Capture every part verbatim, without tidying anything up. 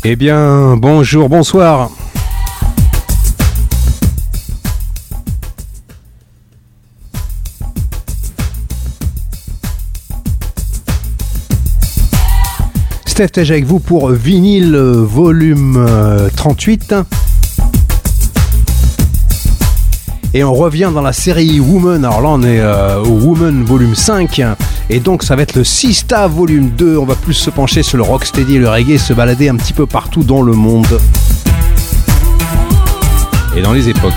Eh bien, bonjour, bonsoir. Steph Tej avec vous pour Vinyle volume trente-huit. Et on revient dans la série Woman. Alors là, on est euh, au Woman volume cinq. Et donc, ça va être le Sista volume deux. On va plus se pencher sur le rocksteady et le reggae, se balader un petit peu partout dans le monde. Et dans les époques.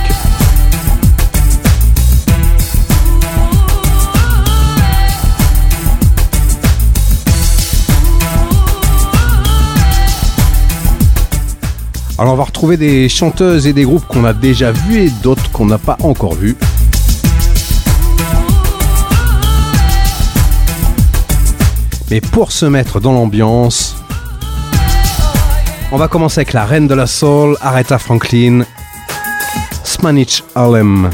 Alors on va retrouver des chanteuses et des groupes qu'on a déjà vus et d'autres qu'on n'a pas encore vus. Mais pour se mettre dans l'ambiance, on va commencer avec la reine de la soul, Aretha Franklin, Spanish Harlem.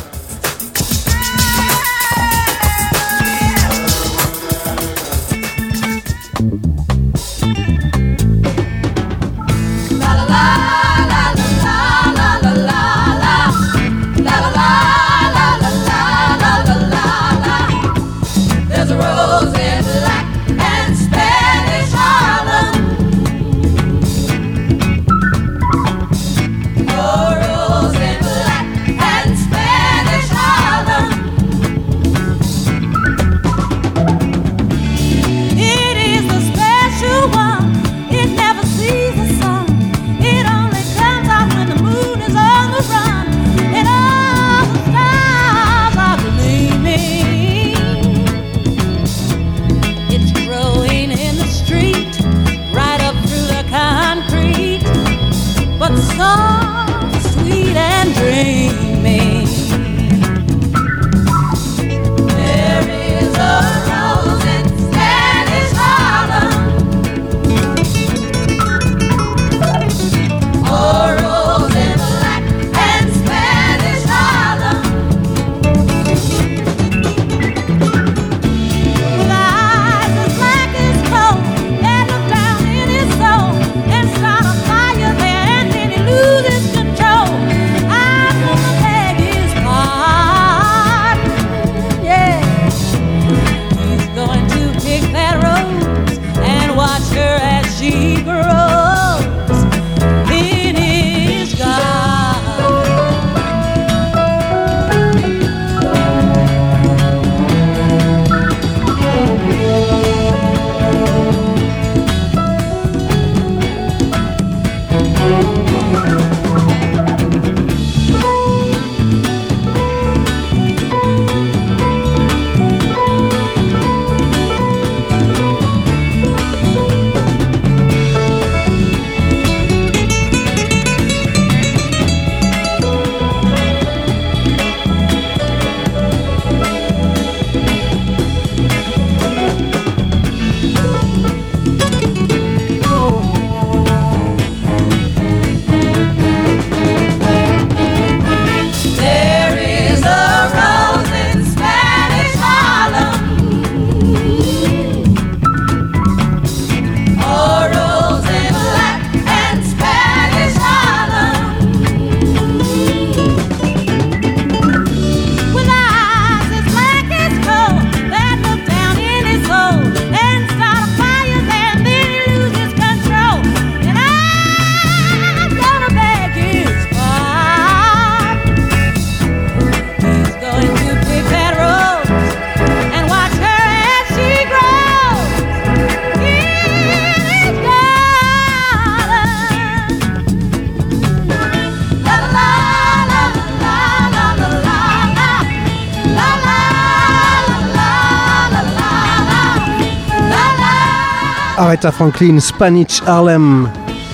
Aretha Franklin, Spanish Harlem.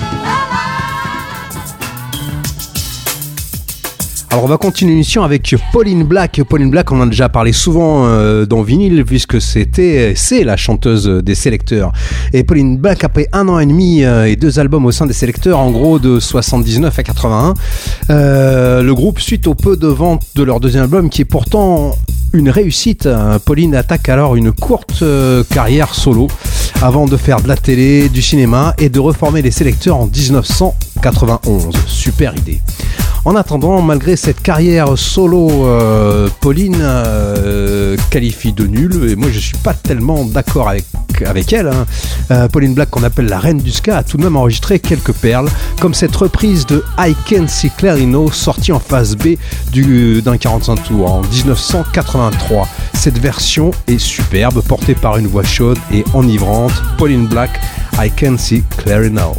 Alors on va continuer l'émission avec Pauline Black. Pauline Black, on en a déjà parlé souvent euh, dans Vinyle puisque c'était, c'est la chanteuse des Sélecteurs. Et Pauline Black, après un an et demi euh, et deux albums au sein des Sélecteurs, en gros de soixante-dix-neuf à quatre-vingt-un, euh, le groupe, suite au peu de ventes de leur deuxième album, qui est pourtant une réussite, Pauline attaque alors une courte euh, carrière solo avant de faire de la télé, du cinéma et de reformer les sélecteurs en dix-neuf cent quatre-vingt-onze. Super idée. En attendant, malgré cette carrière solo, euh, Pauline euh, qualifie de nulle, et moi je suis pas tellement d'accord avec, avec elle. Hein. Euh, Pauline Black, qu'on appelle la reine du ska, a tout de même enregistré quelques perles, comme cette reprise de I Can See Clearly Now, sortie en phase B du, d'un quarante-cinq tours en dix-neuf cent quatre-vingt-trois. Cette version est superbe, portée par une voix chaude et enivrante. Pauline Black, I Can See Clearly Now.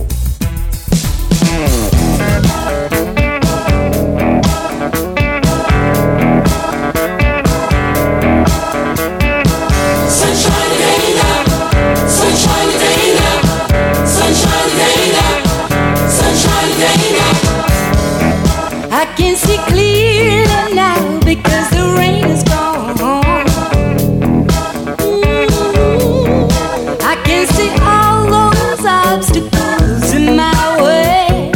I can see clearly now because the rain is gone. Ooh, I can see all those obstacles in my way.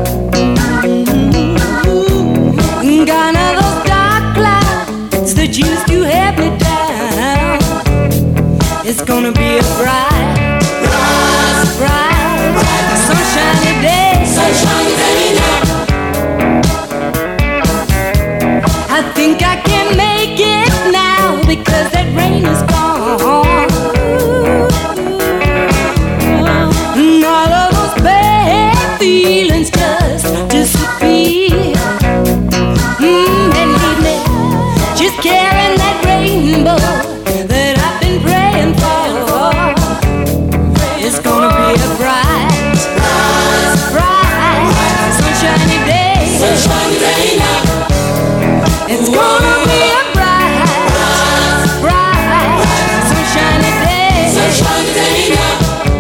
Ooh, gone are those dark clouds that used to have me down. It's gonna be a bright, bright, bright, bright sunshiny day. Sunshiny day now. I think I can make it now because that rain is gone. And all of those bad feelings just disappear. Mm, and leave me just carrying that rainbow that I've been praying for. It's gonna be a bright, bright, bright, sunshiny day. Sunshiny day now. It's gonna be a bright, bright, bright, sunshiny day. Sunshiny day now.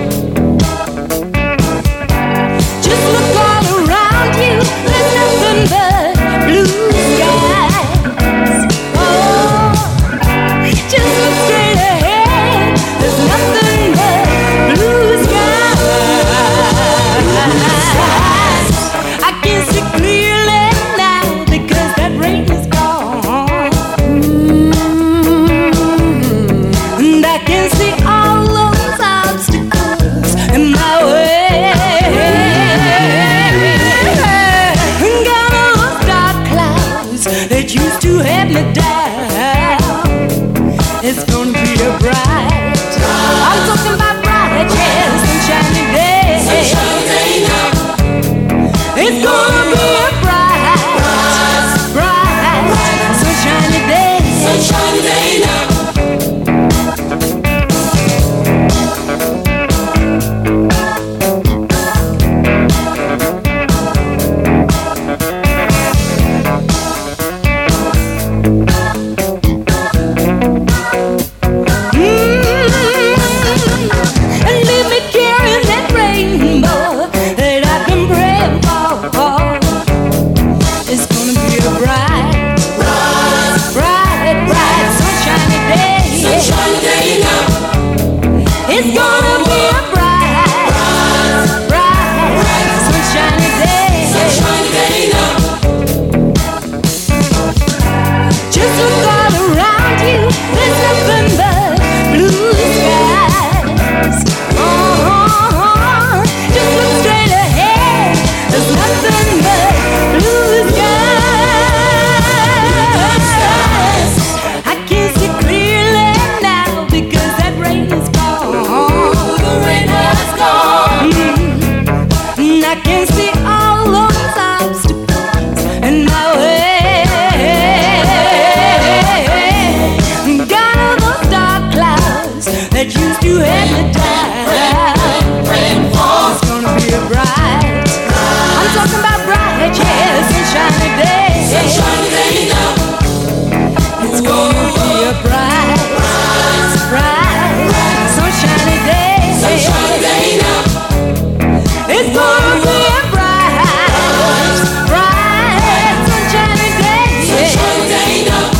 Just look all around you, there's nothing but blue skies. Oh, just look straight ahead, there's nothing but blue skies. I can see clearly now because that rain is gone. And I can see all those obstacles in my way. And got all those dark clouds that used to have me down. It's gonna be a bright, I'm talking about bright, yeah, sunshiny day. Sunshiny day now. It's gonna be a bright, bright, bright, sunshiny day. Sunshiny day now. And leave me carrying that rainbow that I've been praying for. It's gonna be a bright, bright, bright, bright, sunshiny day. Sunshiny day now. It's gonna be a bright, bright, bright, sunshiny day. Sunshiny day now. Just look all around you, there's nothing but blue skies. Oh, just look straight ahead, there's nothing but blue skies. I can see clearly now because that rain is gone. The rain has gone. Mm. And I can see all those obstacles in my way. Got all those dark clouds that used to have me down. It's gonna be a bright, I'm talking about bright, yeah, sunshiny day. Sunshiny day now. It's gonna be a bright, bright, sunshiny day. Sunshiny day now. It's gonna be a bright, bright, sunshiny day. Sunshiny day now.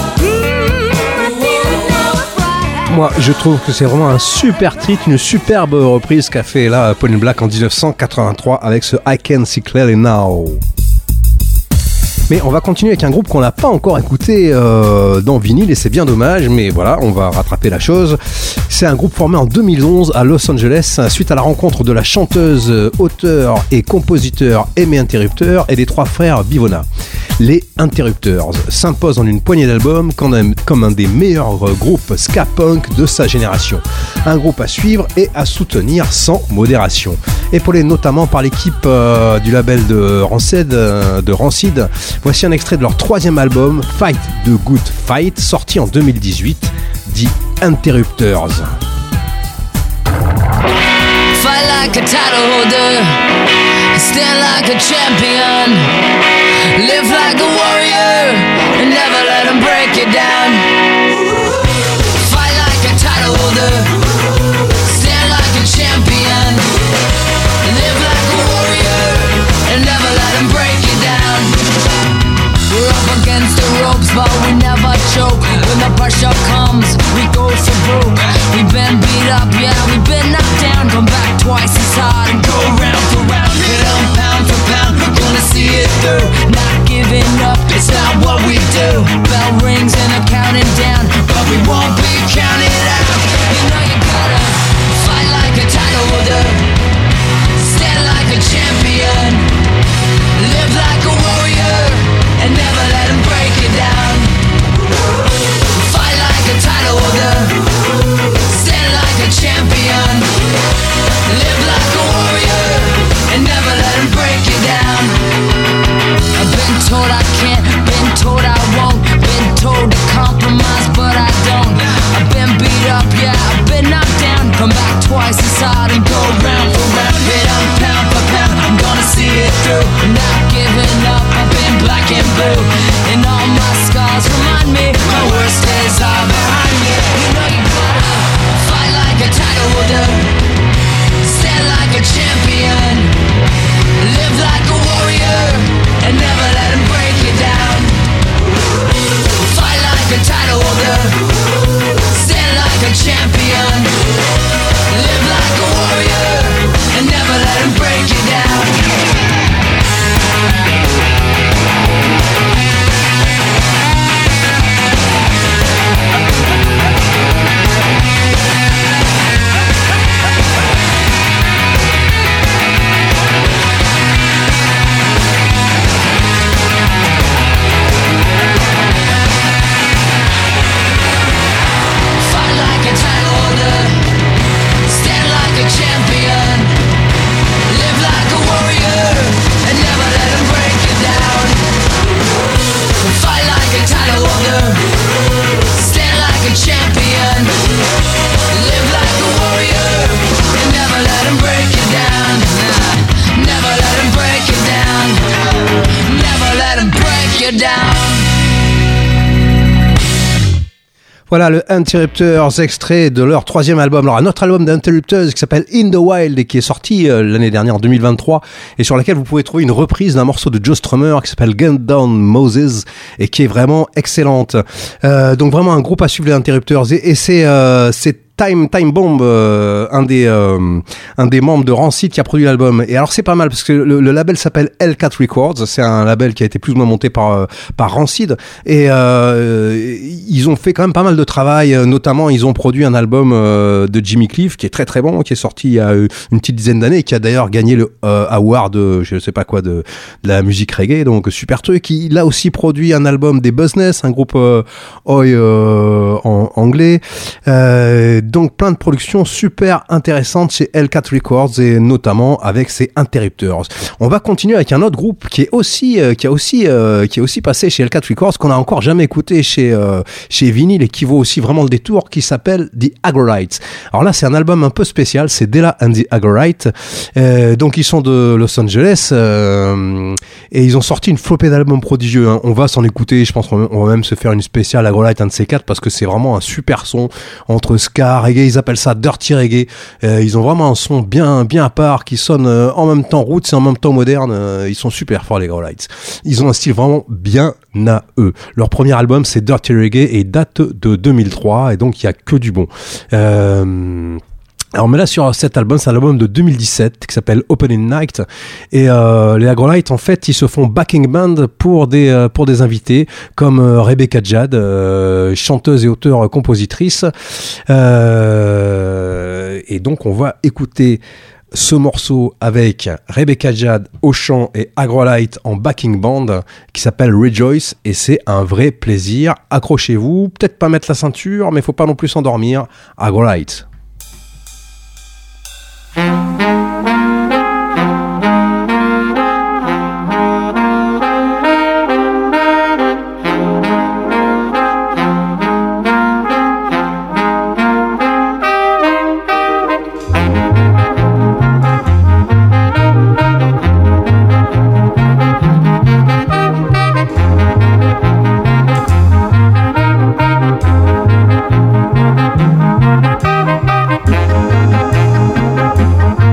Moi, je trouve que c'est vraiment un super titre, une superbe reprise qu'a fait là Pauline Black en dix-neuf cent quatre-vingt-trois avec ce I Can See Clearly Now. Mais on va continuer avec un groupe qu'on n'a pas encore écouté euh, dans vinyle et c'est bien dommage, mais voilà, on va rattraper la chose. C'est un groupe formé en deux mille onze à Los Angeles suite à la rencontre de la chanteuse, auteur et compositeur Aimé Interrupteur et des trois frères Bivona. Les Interrupters s'imposent en une poignée d'albums comme un, comme un des meilleurs groupes ska punk de sa génération. Un groupe à suivre et à soutenir sans modération. Épaulé notamment par l'équipe euh, du label de Rancid, euh, de Rancid, voici un extrait de leur troisième album, Fight the Good Fight, sorti en deux mille dix-huit, The Interrupters. Fight like a title holder, stand like a champion, live like a warrior, and never let them break you down. Fight like a title holder, stand like a champion, live like a warrior, and never let them break you down. We're up against the ropes, but we never choke. When the pressure comes, we go for broke. We've been beat up, yeah, we've been knocked down. Come back twice as hard and go round for round. Hit 'em pound for pound, we're gonna see it through. Not giving up, it's not what we do. Bell rings and they're counting down, but we won't be counted out. You know you gotta fight like a title holder, stand like a champion, live like a warrior, and never let them break you down. Fight like a title holder, stand like a champion, live like a warrior, and never let them break you down. I've been told I can't, been told I won't, been told to compromise, but I don't. I've been beat up, yeah, I've been knocked down. Come back twice as hard and go round for round. Hit 'em pound for pound, I'm gonna see it through. I'm not giving up, I've been black and blue, and all my scars remind me my worst days are behind me. You know you gotta fight like a title holder, stand like a champion, live like a warrior, and never let them break you down. Fight like a title holder, stand like a champion, live like a warrior, and never let them break you down. Voilà le Interrupters, extrait de leur troisième album. Alors un autre album d'Interrupters qui s'appelle In the Wild et qui est sorti euh, l'année dernière en deux mille vingt-trois et sur laquelle vous pouvez trouver une reprise d'un morceau de Joe Strummer qui s'appelle Gun Down Moses et qui est vraiment excellente. Euh, donc vraiment un groupe à suivre les Interrupters et, et c'est euh, c'est Time, Time Bomb, euh, un des euh, un des membres de Rancid qui a produit l'album. Et alors c'est pas mal parce que le, le label s'appelle L quatre Records. C'est un label qui a été plus ou moins monté par euh, par Rancid. Et euh, ils ont fait quand même pas mal de travail. Notamment, ils ont produit un album euh, de Jimmy Cliff qui est très très bon, qui est sorti il y a une petite dizaine d'années et qui a d'ailleurs gagné le euh, award de je sais pas quoi de, de la musique reggae. Donc super truc. Il a aussi produit un album des Buzzness, un groupe euh, oi euh, en anglais. Euh, Donc plein de productions super intéressantes chez L quatre Records et notamment avec ses Interrupters. On va continuer avec un autre groupe qui est aussi euh, qui a aussi euh, qui est aussi passé chez L quatre Records qu'on a encore jamais écouté chez euh, chez Vinyl et qui vaut aussi vraiment le détour, qui s'appelle The Agorites. Alors là c'est un album un peu spécial, c'est Della and the Agorites. Euh, donc ils sont de Los Angeles euh, et ils ont sorti une flopée d'albums prodigieux. Hein. On va s'en écouter, je pense qu'on va même se faire une spéciale Agorite un de ces quatre parce que c'est vraiment un super son entre ska, reggae, ils appellent ça dirty reggae. Euh, ils ont vraiment un son bien bien à part qui sonne euh, en même temps roots et en même temps moderne. Euh, ils sont super forts les Agorites. Ils ont un style vraiment bien à eux. Leur premier album c'est Dirty Reggae et date de deux mille trois et donc il y a que du bon. Euh Alors mais là sur cet album, c'est un album de deux mille dix-sept qui s'appelle Opening Night et euh, les Agrolites en fait ils se font backing band pour des euh, pour des invités comme euh, Rebecca Jade, euh, chanteuse et auteure compositrice euh, et donc on va écouter ce morceau avec Rebecca Jade au chant et Agrolite en backing band qui s'appelle Rejoice et c'est un vrai plaisir. Accrochez-vous, peut-être pas mettre la ceinture mais faut pas non plus s'endormir. Agrolite. Thank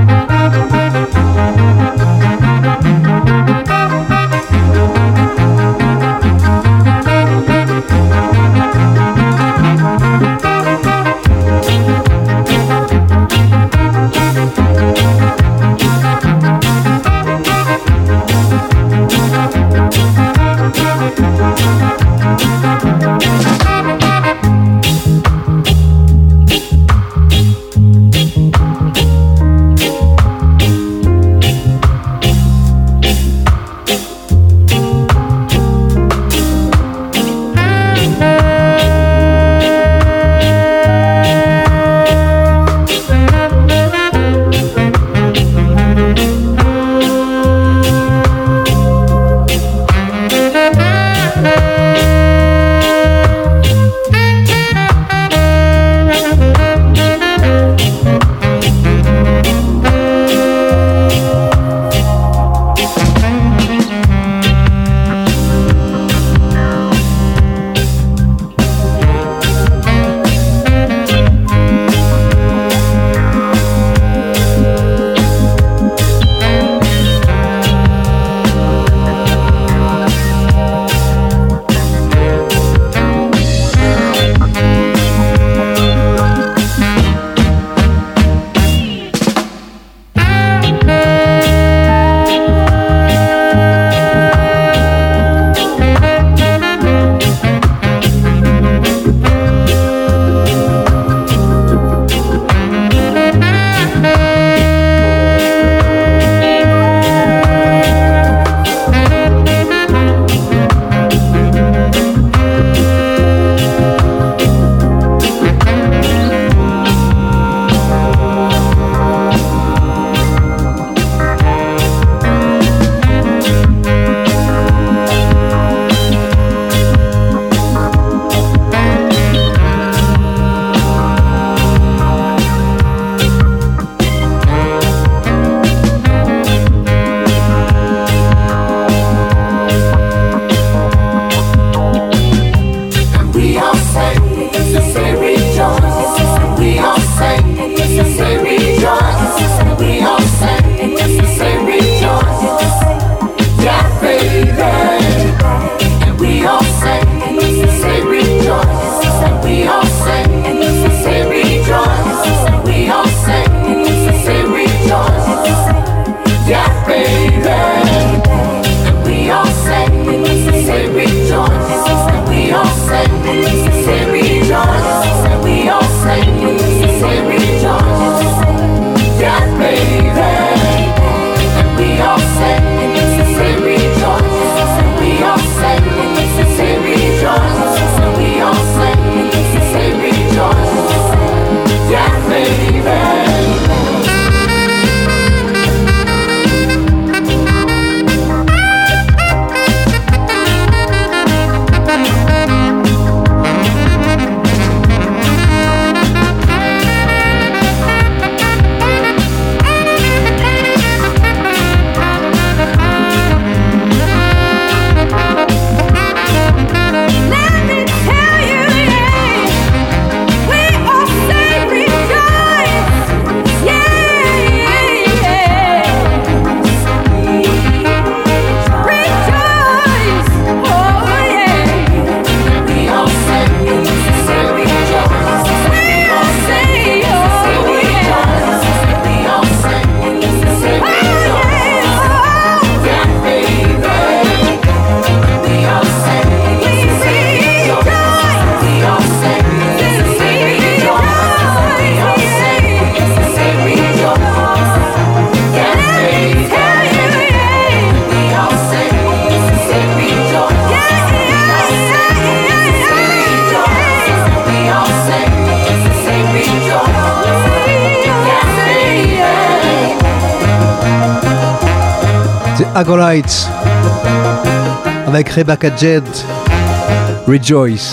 Agolite avec Rebecca Jed, Rejoice.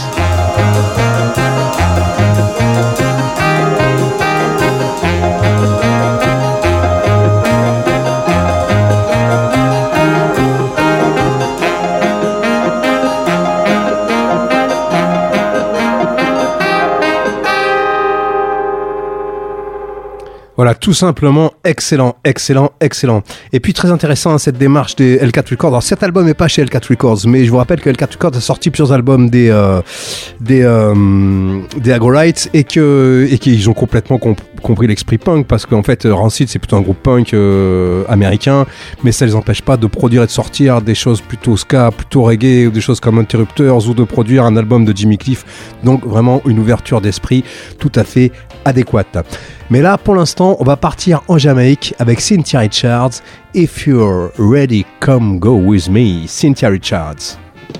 Voilà, tout simplement excellent, excellent, excellent. Et puis très intéressant cette démarche des L quatre Records. Alors cet album n'est pas chez L quatre Records, mais je vous rappelle que L quatre Records a sorti plusieurs albums des euh, des euh, des Agorites et que et qu'ils ont complètement comp- compris l'esprit punk, parce qu'en fait Rancid c'est plutôt un groupe punk euh, américain, mais ça les empêche pas de produire et de sortir des choses plutôt ska, plutôt reggae, ou des choses comme Interrupters, ou de produire un album de Jimmy Cliff. Donc vraiment une ouverture d'esprit tout à fait adéquate. Mais là, pour l'instant, on va partir en Jamaïque avec Cynthia Richards. If you're ready, come go with me. Cynthia Richards.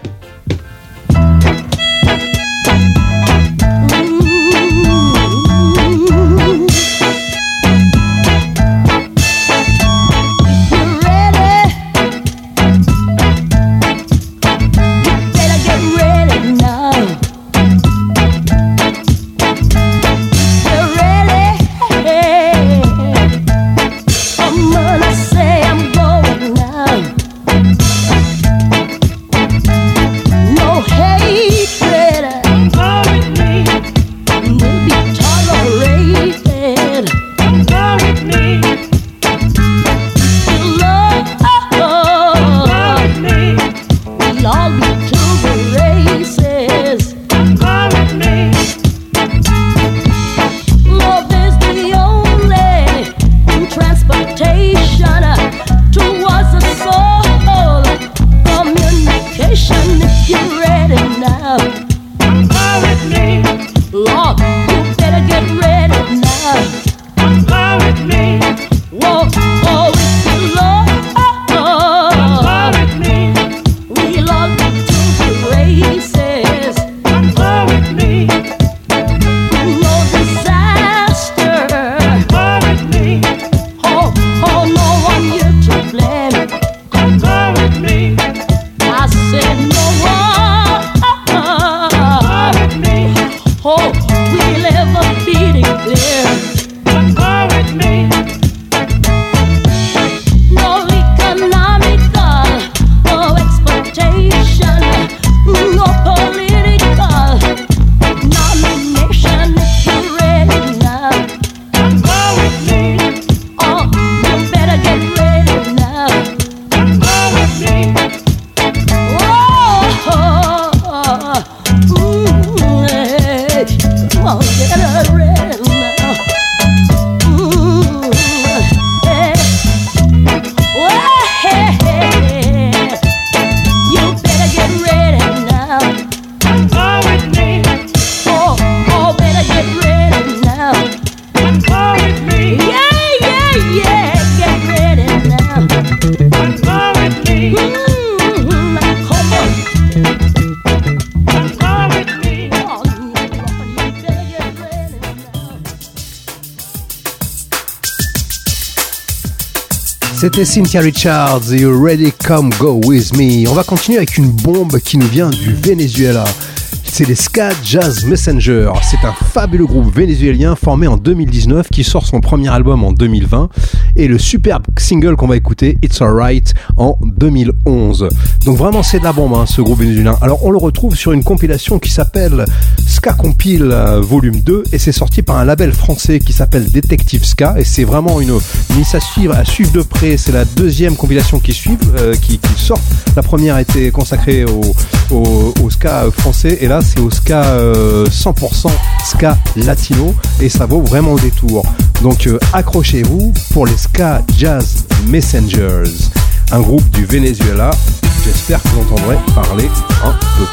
C'était Cynthia Richards, You Ready, Come Go With Me. On va continuer avec une bombe qui nous vient du Venezuela. C'est les Ska Jazz Messenger. C'est un fabuleux groupe vénézuélien formé en deux mille dix-neuf qui sort son premier album en deux mille vingt et le superbe single qu'on va écouter, It's Alright, en deux mille onze. Donc vraiment c'est de la bombe hein, ce groupe vénézuélien. Alors on le retrouve sur une compilation qui s'appelle Ska Compile euh, volume deux et c'est sorti par un label français qui s'appelle Detective Ska et c'est vraiment une, une initiative à suivre de près. C'est la deuxième compilation qui suit, euh, qui, qui sort. La première a été consacrée au, au, au ska français et là c'est au ska euh, cent pour cent ska latino et ça vaut vraiment le détour. Donc euh, accrochez-vous pour les Ska Jazz Messengers, un groupe du Venezuela. J'espère que vous entendrez parler un peu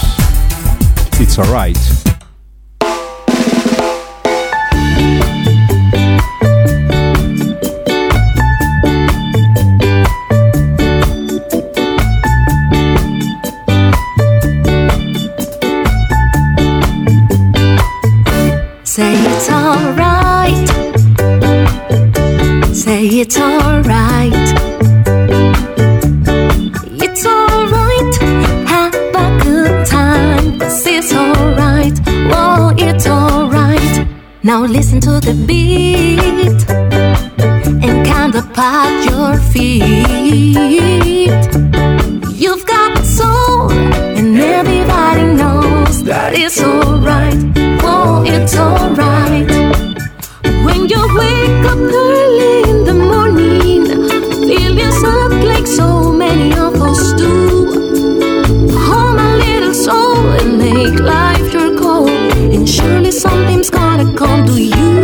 plus. It's alright. Say it's alright. Say it's alright. to the beat and kind of pat your feet. You've got soul, and everybody knows that it's alright. Oh, it's alright. When you wake up early in the morning, feeling sucked like so many of us do. Hold a little soul and make life your goal, and surely something's gonna come to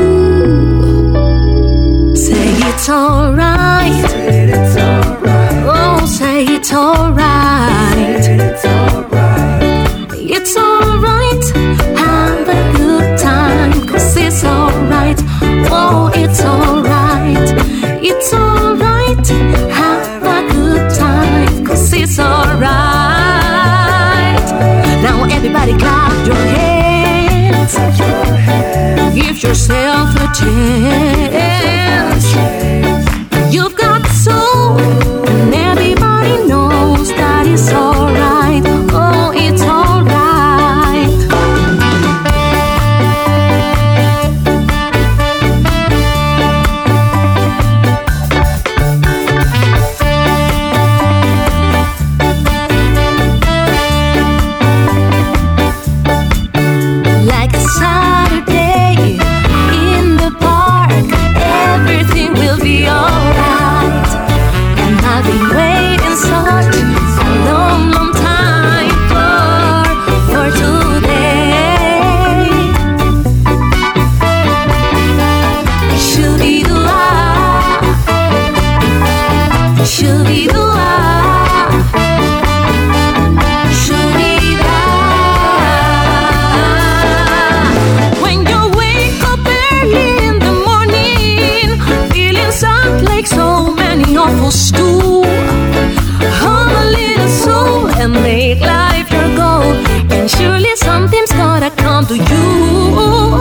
you. Say it's alright. It's alright. Oh, say it's alright. It's alright. It's alright. Have a good time, 'cause it's alright. Oh, it's alright. It's alright. Have a good time, 'cause it's alright. Now everybody clap your hands. Give yourself a chance. You've got soul, and everybody knows that it's alright. Oh, it's alright. Like a Saturday in the park, everything will be alright. And I've been waiting such a long, long time for, for today. Shoo-dee-doo-ah, shoo-dee-doo-ah, shoo-dee-dah. When you wake up early in the morning, feeling sucked like so many of us do. Hum a little soul and make life your goal, and surely something's gonna come to you.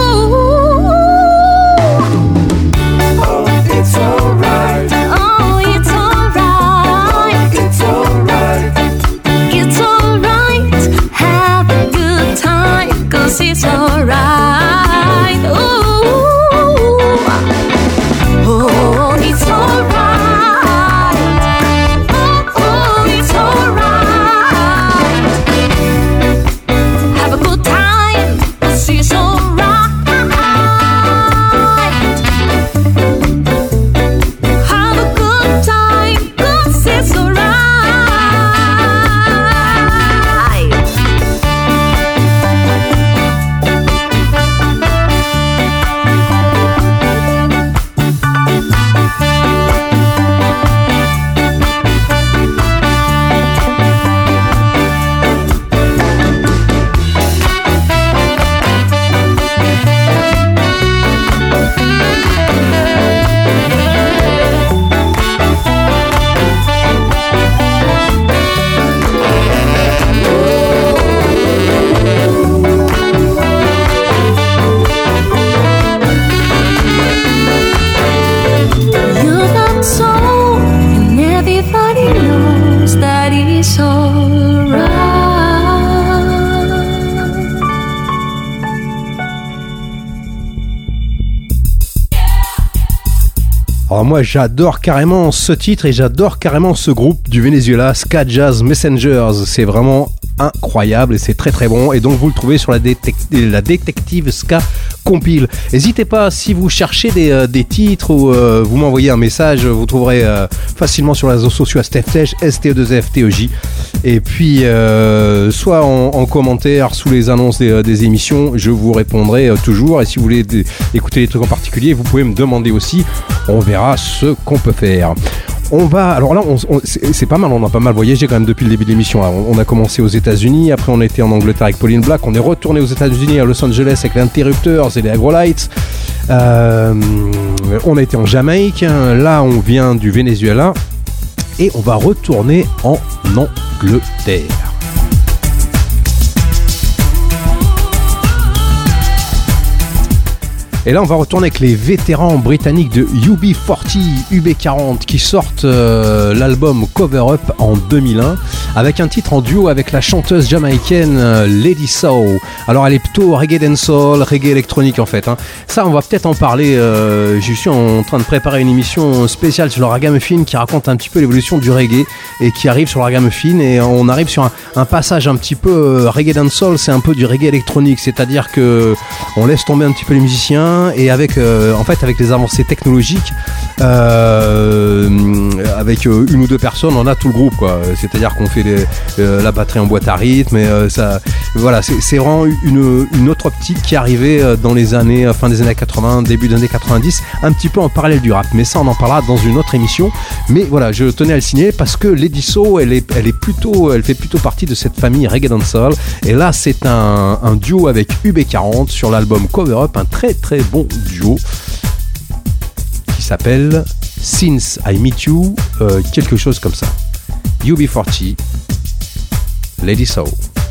It's alright. Oh, it's alright. It's alright. It's alright. Have a good time, 'cause it's alright. Ooh. Oh, it's alright. Oh, oh, it's alright. Have a good time, 'cause it's alright. Have a good time, 'cause it's alright. You got soul, and everybody knows that it's alright. Alors moi j'adore carrément ce titre et j'adore carrément ce groupe du Venezuela, Ska Jazz Messengers. C'est vraiment incroyable et c'est très très bon. Et donc vous le trouvez sur la, détec- la Détective Ska Compile. N'hésitez pas, si vous cherchez des, euh, des titres ou euh, vous m'envoyez un message, vous trouverez euh, facilement sur les réseaux sociaux à Steftej, S T E deux F T E J. Et puis euh, soit en, en commentaire sous les annonces des, des émissions, je vous répondrai euh, toujours. Et si vous voulez d- écouter des trucs en particulier, vous pouvez me demander aussi. On verra ce qu'on peut faire. On va, alors là, on, on, c'est, c'est pas mal, on a pas mal voyagé quand même depuis le début de l'émission. Là. On, on a commencé aux États-Unis, après on était en Angleterre avec Pauline Black, on est retourné aux États-Unis à Los Angeles avec les Interrupters et les Agrolites. Euh, on a été en Jamaïque, là on vient du Venezuela et on va retourner en Angleterre. Et là, on va retourner avec les vétérans britanniques de U B quarante, U B quarante qui sortent euh, l'album Cover Up en deux mille un avec un titre en duo avec la chanteuse jamaïcaine euh, Lady Soul. Alors elle est plutôt reggae dancehall, reggae électronique en fait. Hein. Ça, on va peut-être en parler. Euh, je suis en train de préparer une émission spéciale sur le ragamuffin qui raconte un petit peu l'évolution du reggae et qui arrive sur le ragamuffin et on arrive sur un, un passage un petit peu euh, reggae dancehall, c'est un peu du reggae électronique, c'est-à-dire que on laisse tomber un petit peu les musiciens et avec euh, en fait avec les avancées technologiques, euh, avec euh, une ou deux personnes, on a tout le groupe quoi. C'est-à-dire qu'on fait des, euh, la batterie en boîte à rythme et euh, ça, voilà, c'est, c'est vraiment une, une autre optique qui est arrivée dans les années fin des années quatre-vingts, début des années quatre-vingt-dix, un petit peu en parallèle du rap. Mais ça, on en parlera dans une autre émission. Mais voilà, je tenais à le signer parce que Lady Soul, elle est, elle est plutôt, elle fait plutôt partie de cette famille reggae dancehall. Et là, c'est un, un duo avec U B quarante sur l'album Cover Up, un très très bon duo qui s'appelle Since I Meet You, euh, quelque chose comme ça. U B quarante, Lady Soul.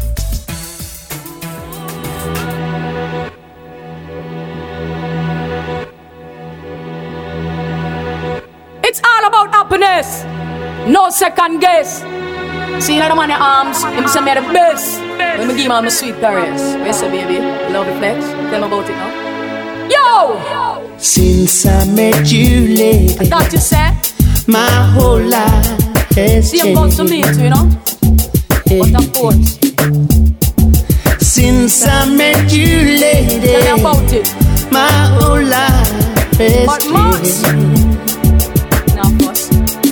It's all about happiness, no second guess. See that man in your arms, him say me the best. When me give him all my sweet caress. What you say, baby? You love the flex? Tell me about it now. Yo! Since I met you, lady, I thought you said my whole life has see you goes to me too, you know. But of course, since I met you, lady, tell me about it. my whole life has But Max, now of course,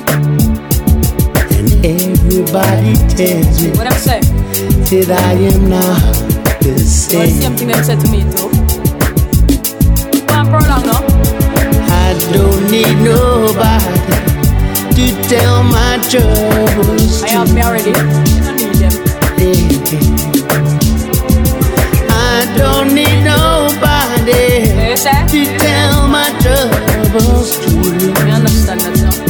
and everybody tells me what them say? that I am not the Well, the same. same thing them said to me too. I'm proud of now. I don't need nobody to tell my troubles I have me already. I don't need them. to. I don't need nobody You say? to tell my troubles to. I understand that now.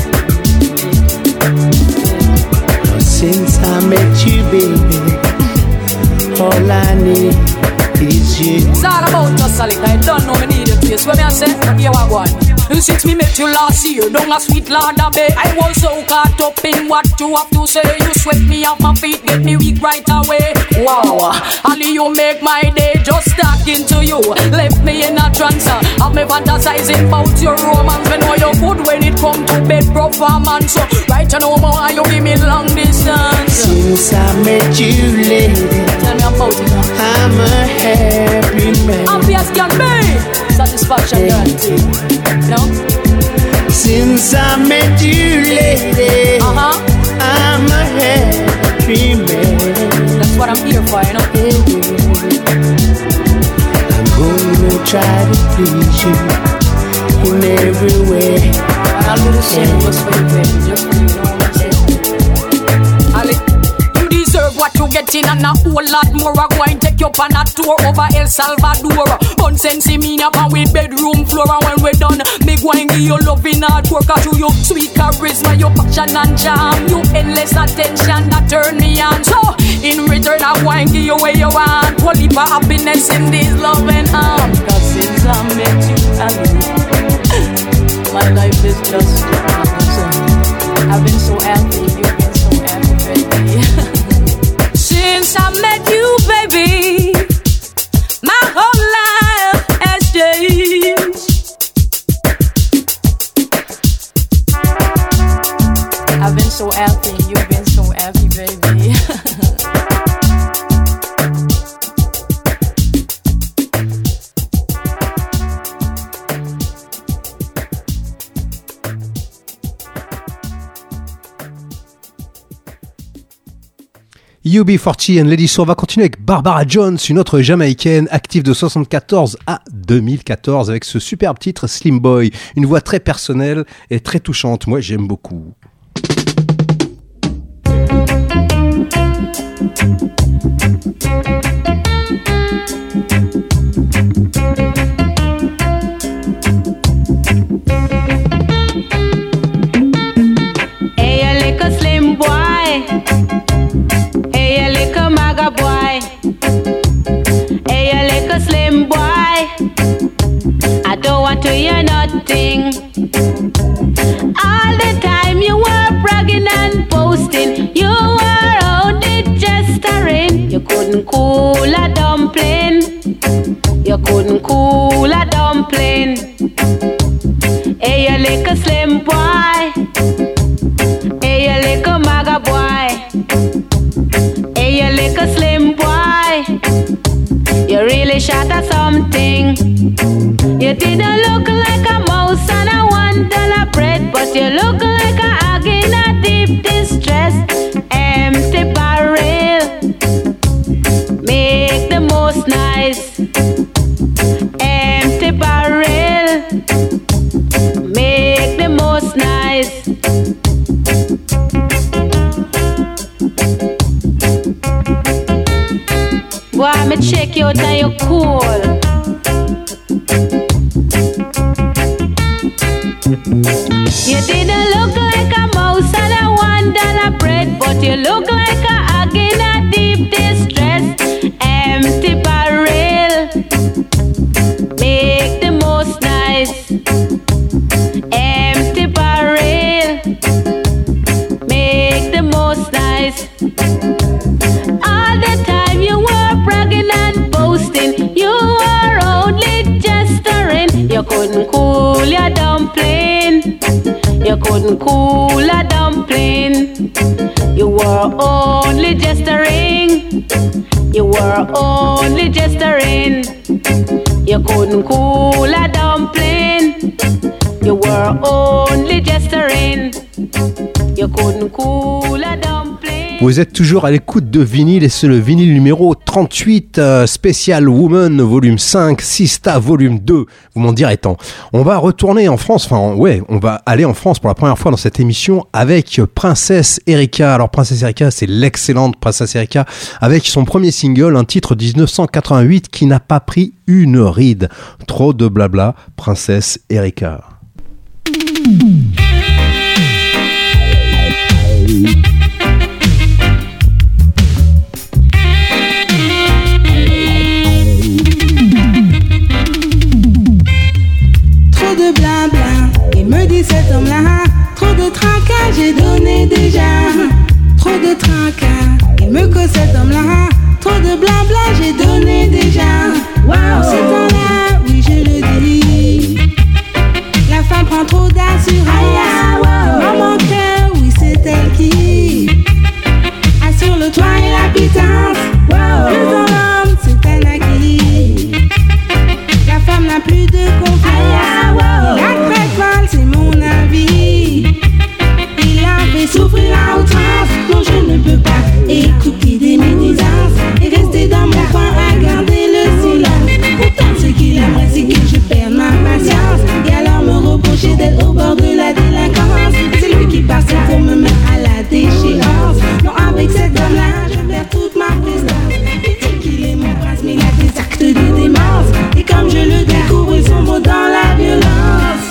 Since I met you, baby, all I need is you. It's all about us, Sally. I don't know me need a place. What me I say? Here I go. Since me met you last year, down a sweet Lada Bay, I was so caught up in what you have to say. You swept me off my feet, get me weak right away. Wow, only you make my day. Just talking to you left me in a trance. Have me fantasizing about your romance. Me know you're good when it come to bed performance. So right now, more you give me long distance. Since I met you, lady, Tell me about it now. I'm a happy man. Happy as can be. Satisfaction guaranteed. No? Since I met you, lady, Uh-huh. I'm a happy man. That's what I'm here for, you know? I'm gonna try to please you in every way. I'll do the same just for you, baby. Just for you, you know what I'm saying? Ali, you deserve what you getting and a whole lot more. I'm going to take you on a tour over El Salvador. Unsensi me up and with bedroom floor. And when we're done, me going give you love in hard work. I show you sweet charisma, your passion and charm. You endless attention that turn me on. So, in return, I want to give you what you want. Holy for happiness in this loving arm. Cause since I met you, I know my life is just I've been so happy, you've been so happy, baby. Since I met you, baby, my whole life has changed. I've been so happy, you've been so happy, baby. U B quarante and Lady Soul. On va continuer avec Barbara Jones, une autre jamaïcaine active de soixante-quatorze à deux mille quatorze avec ce superbe titre Slim Boy, une voix très personnelle et très touchante. Moi, j'aime beaucoup. Hey, you little slim boy. Hey, you little maga boy. Hey, you little slim boy. I don't want to hear nothing. All the time you were bragging and boasting. You were couldn't cool a dumpling. You couldn't cool a dumpling. Hey, you little slim boy. Hey, you little maga boy. Hey, you little slim boy. You really shot at something. You didn't look like a mouse on a one dollar bread, but you look like a hog in a deep distress. Empty barrel, make the most nice. Empty barrel, make the most nice. Boy, me check you out and you cool. You didn't look like a mouse on a one dollar bread, but you look like a hog in a deep distress. Empty barrel, make the most nice. Empty barrel, make the most nice. All the time you were bragging and boasting, you were only gesturing. You couldn't cool your dumpling. You couldn't cool a dumpling. You were only gesturing. You were only gesturing. You couldn't cool a dumpling. You were only gesturing. You couldn't cool a dumpling. Vous êtes toujours à l'écoute de vinyle et c'est le vinyle numéro trente-huit, euh, spécial Woman volume cinq, Sista volume deux, vous m'en direz tant. On va retourner en France, enfin ouais, on va aller en France pour la première fois dans cette émission avec Princesse Erika. Alors Princesse Erika, c'est l'excellente Princesse Erika avec son premier single, un titre dix-neuf cent quatre-vingt-huit qui n'a pas pris une ride. Trop de blabla, Princesse Erika. Trop de blabla, il me dit cet homme-là. Trop de tracas, j'ai donné déjà. Trop de tracas, il me cause cet homme-là. Trop de blabla, j'ai donné déjà. Waouh, c'est temps-là, oui je le dis. La femme prend trop d'assurance. Maman cœur, oui c'est elle qui assure le toit et la pitance. Le homme, c'est un acquis. La femme n'a plus de confiance. La traite mal, c'est mon avis. Il a fait souffrir à outrance. Non, je ne peux pas écouter des médisances et rester dans mon coin à garder le silence. Pourtant, ce qu'il aimerait, c'est que je perde ma patience. Et alors me reprocher d'être au bord de la délinquance. C'est lui qui passe pour me mettre à la déchéance. Non, avec cette dame-là, je perds toute ma présence. Il dit qu'il est mon prince, mais il a des actes de démence. Et comme je le découvre, il sombre dans la violence.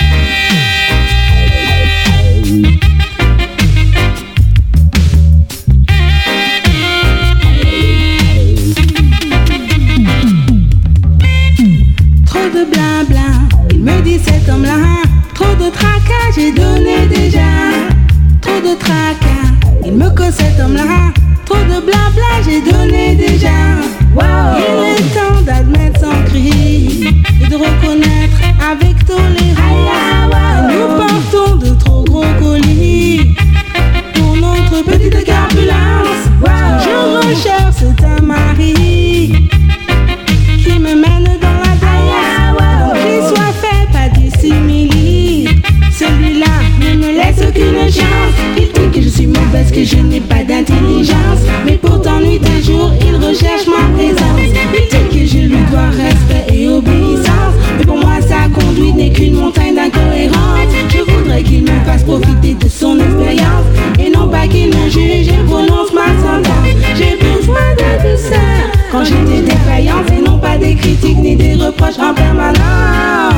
Trop de blabla, il me dit cet homme-là. Trop de tracas, j'ai donné déjà. Trop de tracas, il me cause cet homme-là. Trop de blabla, j'ai donné déjà. Wow. Il est temps d'admettre son cri et de reconnaître avec tolérance. Nous portons de trop gros colis pour notre petite turbulence. Je recherche un mari qui me mène dans la danse. Qu'il soit fait, pas du simili. Celui-là ne me laisse aucune chance. Il dit que je suis mauvaise, que je n'ai pas d'intelligence. Mais pourtant nuit et jour, il recherche ma présence. Il dit que je lui dois respect et obéissance. Mais pour moi sa conduite n'est qu'une montagne d'incohérence. Je voudrais qu'il me fasse profiter de son expérience et non pas qu'il me juge et prononce ma sentence. J'ai besoin de douceur quand j'ai des défaillances et non pas des critiques ni des reproches en permanence.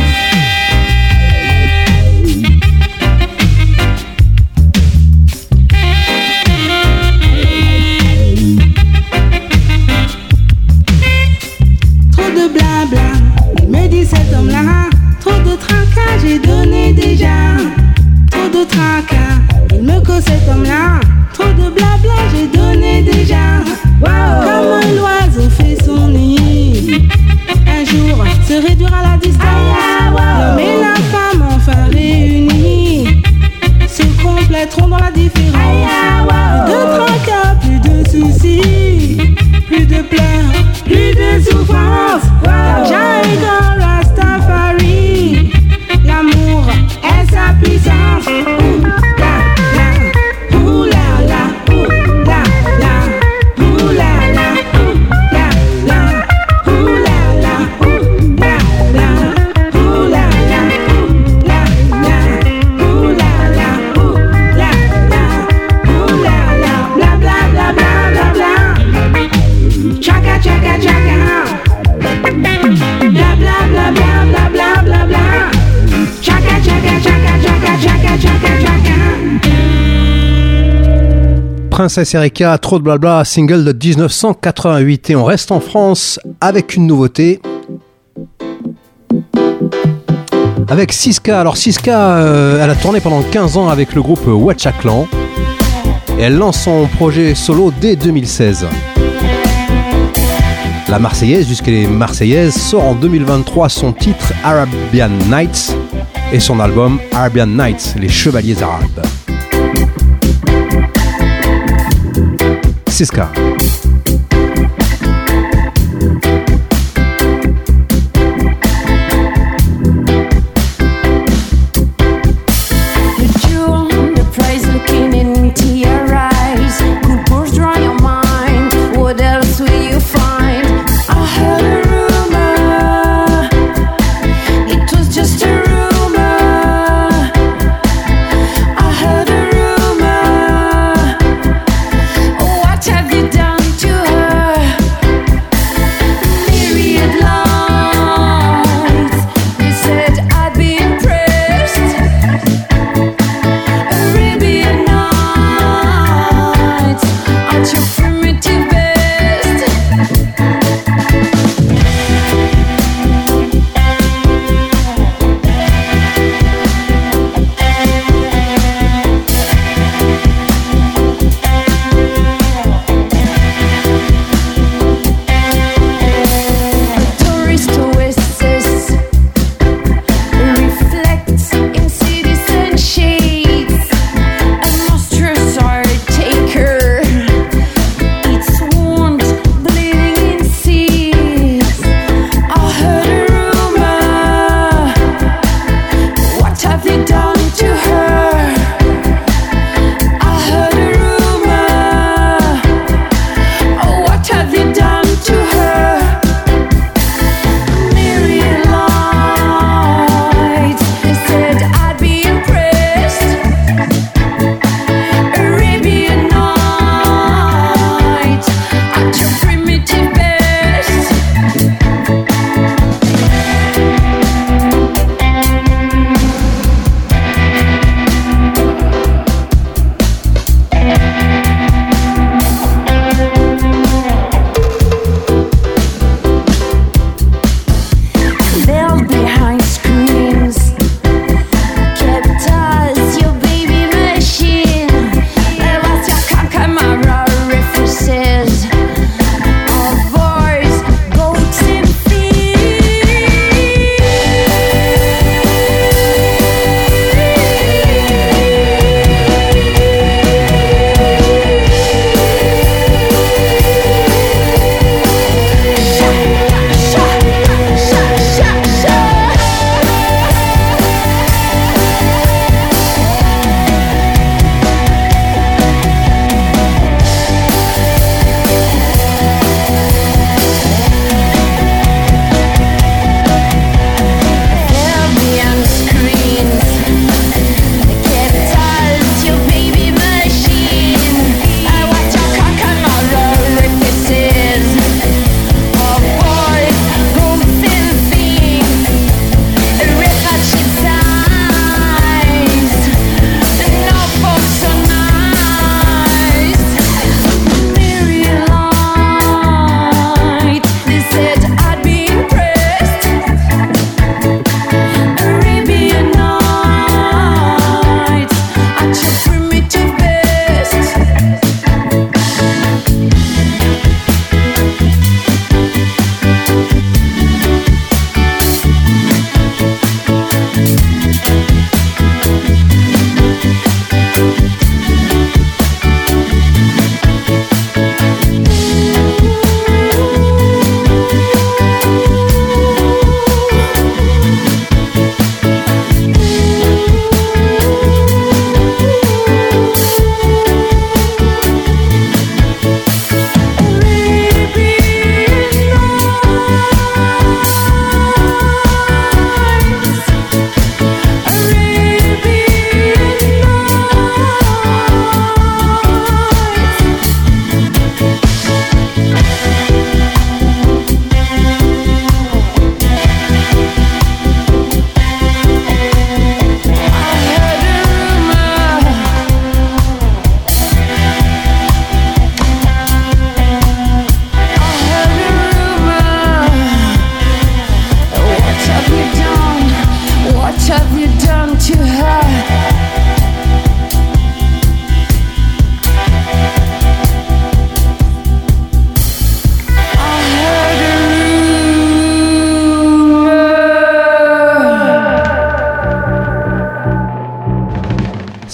Trop de blabla, il me dit cet homme-là. Trop de tracas, j'ai donné déjà. Trop de tracas, il me cause cet homme-là. Trop de blabla, j'ai donné déjà. Wow. Comme soucis, plus de pleurs, plus de souffrance. Wow. Django Rastafari, l'amour est sa puissance. Ouh la la, ouh la la, ouh la la, ouh la la, ouh la la, ouh la la, ouh la la, ouh la la, ouh la la, ouh la la, ouh la la, ouh la la, bla bla bla bla bla bla. Chaka chaka chaka. Bla bla bla bla bla bla bla bla. Chaka chaka chaka chaka chaka chaka chaka. Princesse Erika, trop de blabla, single de dix-neuf cent quatre-vingt-huit. Et on reste en France avec une nouveauté. Avec Siska. Alors Siska, euh, elle a tourné pendant quinze ans avec le groupe Watcha Clan. Et elle lance son projet solo dès deux mille seize. La Marseillaise, jusqu'à les Marseillaises, sort en deux mille vingt-trois son titre Arabian Nights et son album Arabian Nights, les Chevaliers Arabes. Siska. What have you done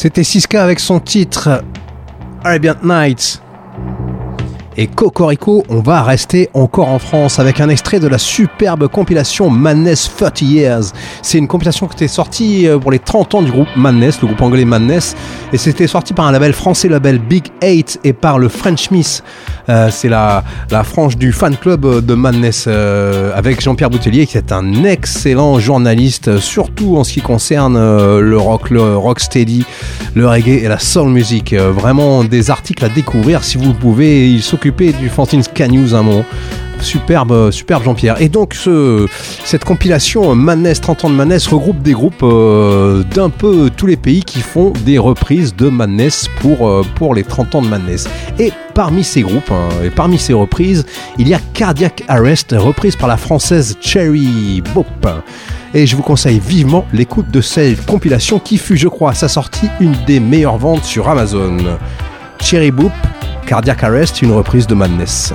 C'était Siska avec son titre Arabian Nights. Et Cocorico, on va rester encore en France avec un extrait de la superbe compilation Madness thirty years. C'est une compilation qui était sortie pour les trente ans du groupe Madness, le groupe anglais Madness. Et c'était sorti par un label français, le label Big Eight, et par le French Miss. Euh, c'est la, la frange du fan club de Madness, euh, avec Jean-Pierre Boutellier, qui est un excellent journaliste, surtout en ce qui concerne euh, le rock, le rocksteady, le reggae et la soul music. Euh, vraiment des articles à découvrir si vous le pouvez. Il s'occupe du fanzine Ska News un moment. Superbe, superbe Jean-Pierre. Et donc ce, cette compilation Madness, trente ans de Madness, regroupe des groupes euh, d'un peu tous les pays qui font des reprises de Madness pour, euh, pour les trente ans de Madness. Et parmi ces groupes, hein, et parmi ces reprises, il y a Cardiac Arrest, reprise par la française Cherry Boop. Et je vous conseille vivement l'écoute de cette compilation qui fut, je crois, à sa sortie, une des meilleures ventes sur Amazon. Cherry Boop, Cardiac Arrest, une reprise de Madness.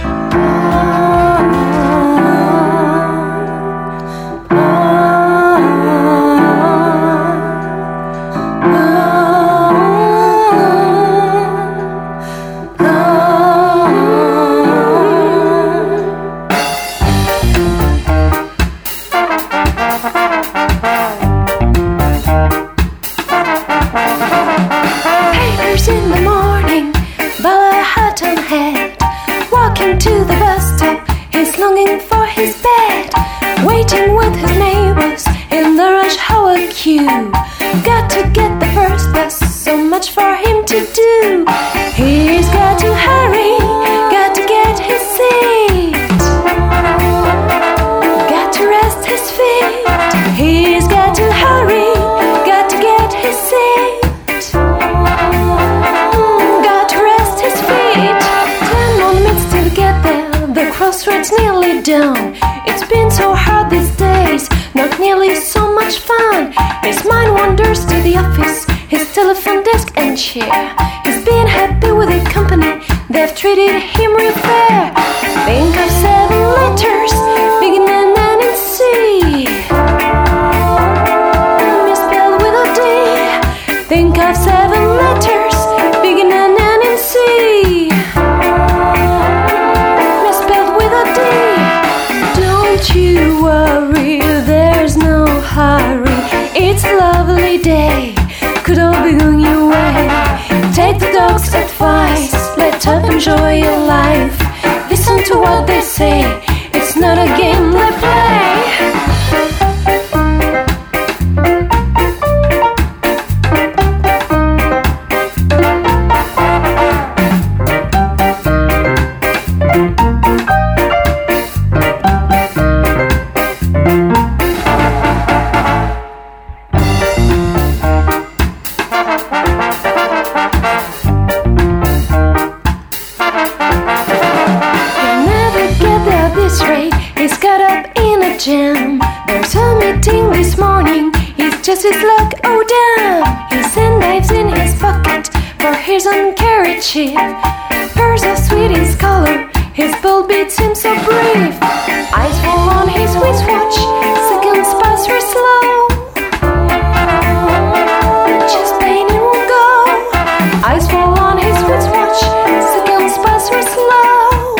He's been happy with the company, they've treated him real fair. Think of seven letters, beginning in C, misspelled with a D. Think of seven letters, beginning in C, misspelled with a D. Don't you worry, there's no hurry. It's a lovely day, could all be going your way. Take the dog's advice, let them enjoy your life. Listen to what they say, it's not a game they play. Just his luck, oh damn. He's in knives in his pocket for his own kerchief. Pearls are sweet in color, his ball beats him so brief. Eyes fall on his wristwatch, seconds pass very slow. Just pain it won't go. Eyes fall on his wristwatch, seconds pass very slow.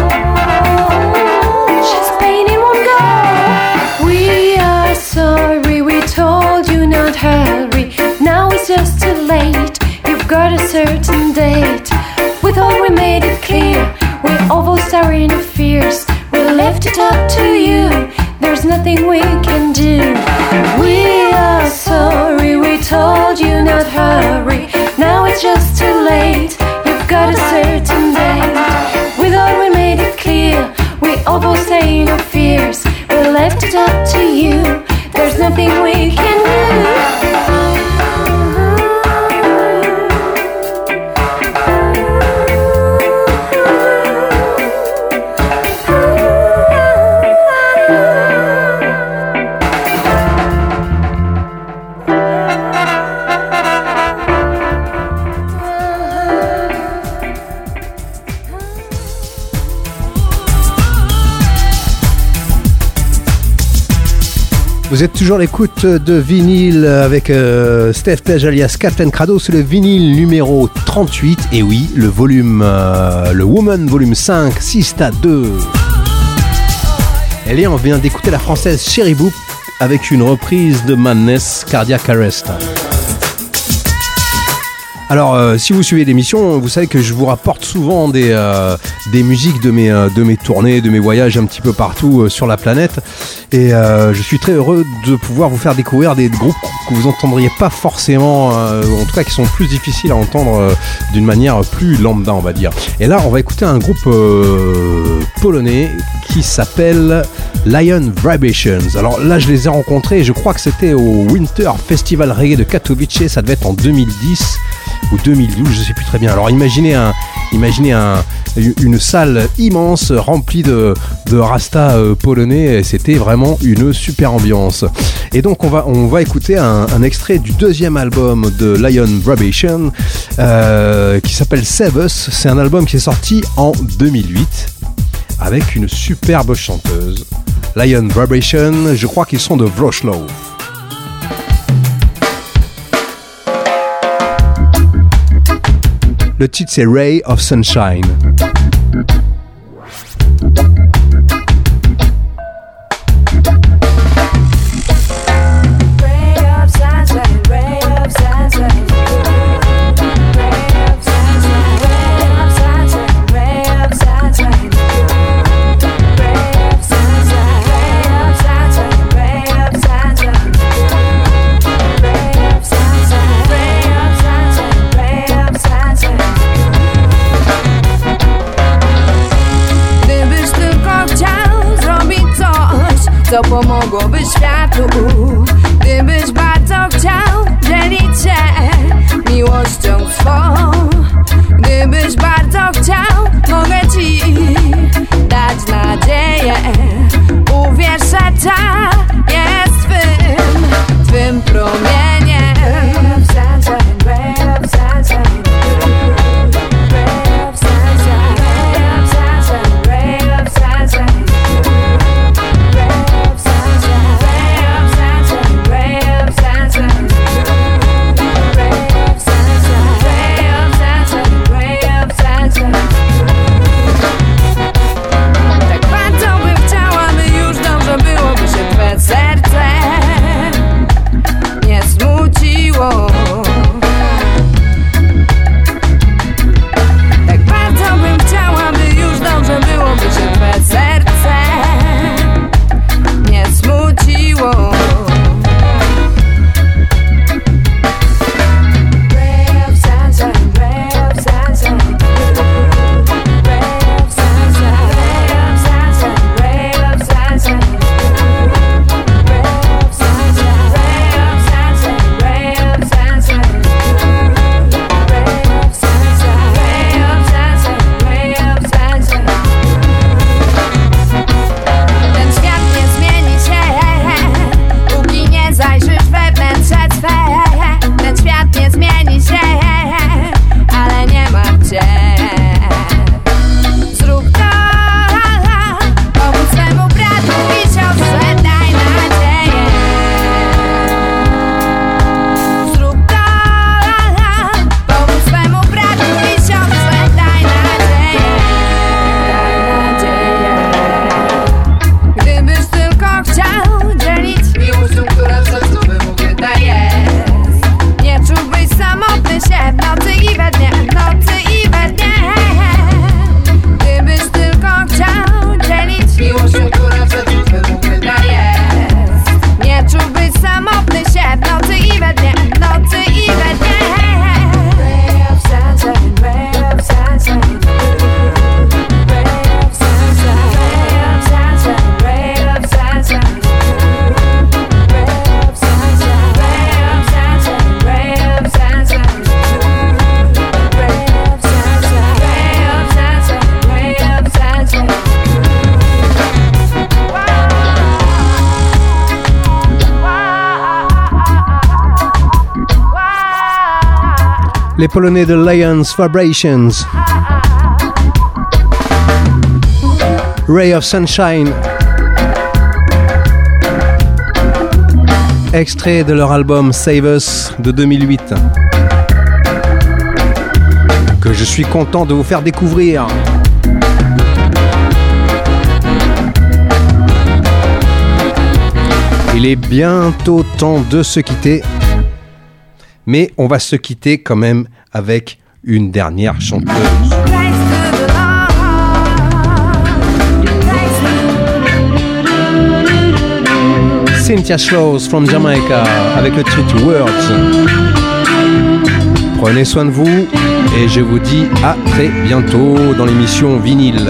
Just pain it won't go. We are sorry, we told you not hurry. Now it's just too late. You've got a certain date. We thought we made it clear. We all voiced our inner fears. We left it up to you. There's nothing we can do. We are sorry. We told you not hurry. Now it's just too late. You've got a certain date. We thought we made it clear. We all voiced our inner fears. We left it up to you. There's nothing we can do. Vous êtes toujours à l'écoute de vinyle avec euh, Steph Tej alias Captain Crado. C'est le vinyle numéro trente-huit. Et oui, le volume, euh, le Woman volume cinq, Sista deux. Et là, on vient d'écouter la française Cherry Boop avec une reprise de Madness, Cardiac Arrest. Alors, euh, si vous suivez l'émission, vous savez que je vous rapporte souvent des, euh, des musiques de mes, euh, de mes tournées, de mes voyages un petit peu partout euh, sur la planète. Et euh, je suis très heureux de pouvoir vous faire découvrir des groupes que vous n'entendriez pas forcément, euh, en tout cas qui sont plus difficiles à entendre euh, d'une manière plus lambda, on va dire. Et là, on va écouter un groupe euh, polonais qui s'appelle Lion Vibrations. Alors là, je les ai rencontrés, je crois que c'était au Winter Festival Reggae de Katowice, ça devait être en deux mille dix ou deux mille douze, je sais plus très bien. Alors imaginez un, imaginez un, une salle immense remplie de, de rasta euh, polonais, et c'était vraiment une super ambiance. Et donc on va, on va écouter un, un extrait du deuxième album de Lion Vibration euh, qui s'appelle Save Us. C'est un album qui est sorti en deux mille huit avec une superbe chanteuse. Lion Vibration, je crois qu'ils sont de Wrocław. Le titre c'est Ray of Sunshine. Co pomogłoby światu, gdybyś bardzo chciał dzielić się miłością swą. Gdybyś bardzo chciał, mogę ci dać nadzieję. Uwierz, że czas jest twym, twym promieniem. Les Polonais de Lions Vibrations. Ray of Sunshine. extrait de leur album Save Us de deux mille huit, que je suis content de vous faire découvrir. Il est bientôt temps de se quitter, mais on va se quitter quand même avec une dernière chanteuse. Cynthia Slows from Jamaica avec le titre Words. Prenez soin de vous et je vous dis à très bientôt dans l'émission Vinyle.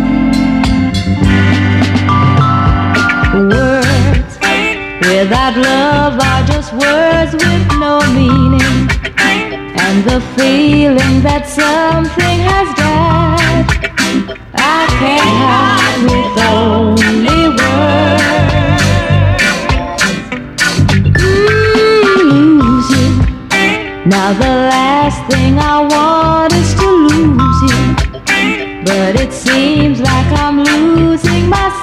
Without love are just words with no meaning, and the feeling that something has died I can't hide with only words. Mm, lose you. Now the last thing I want is to lose you, but it seems like I'm losing myself.